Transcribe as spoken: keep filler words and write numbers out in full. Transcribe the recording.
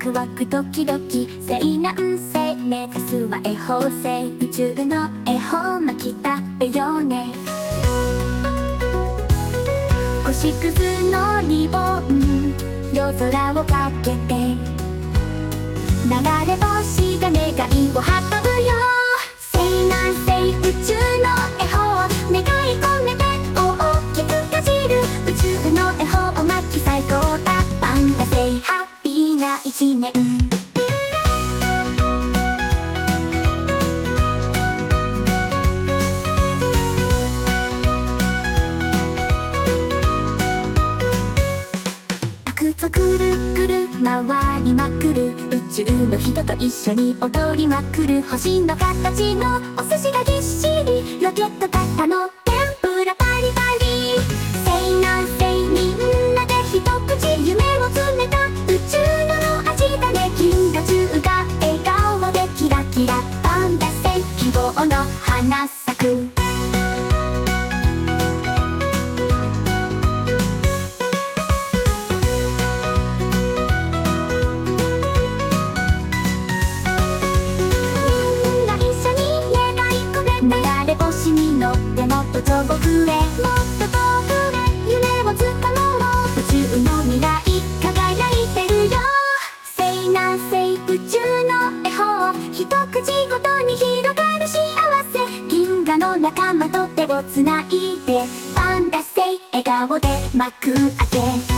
クワクドキドキ西南西目指すは恵方星宇宙の恵方巻き食べようね。星屑のリボン夜空をかけて流れ星が願いを運ぶよ。西南西宇宙の恵方願い込めて大きくかじる宇宙の恵方を巻き最高だ。パンダ星ハッピーな一年。くるくる回りまくる宇宙の人と一緒に踊りまくる星の形のお寿司がぎっしりロケット型の天ぷらパリパリ西南西みんなで一口夢を詰めた宇宙の味だね。金魚中が笑顔でキラキラパンダ星希望の花咲く。星に乗ってもっと遠くへもっと遠くへ夢をつかもう。宇宙の未来輝いてるよ。西南西宇宙の恵方一口ごとに広がる幸せ銀河の仲間と手をつないでパンダ星笑顔で幕開け。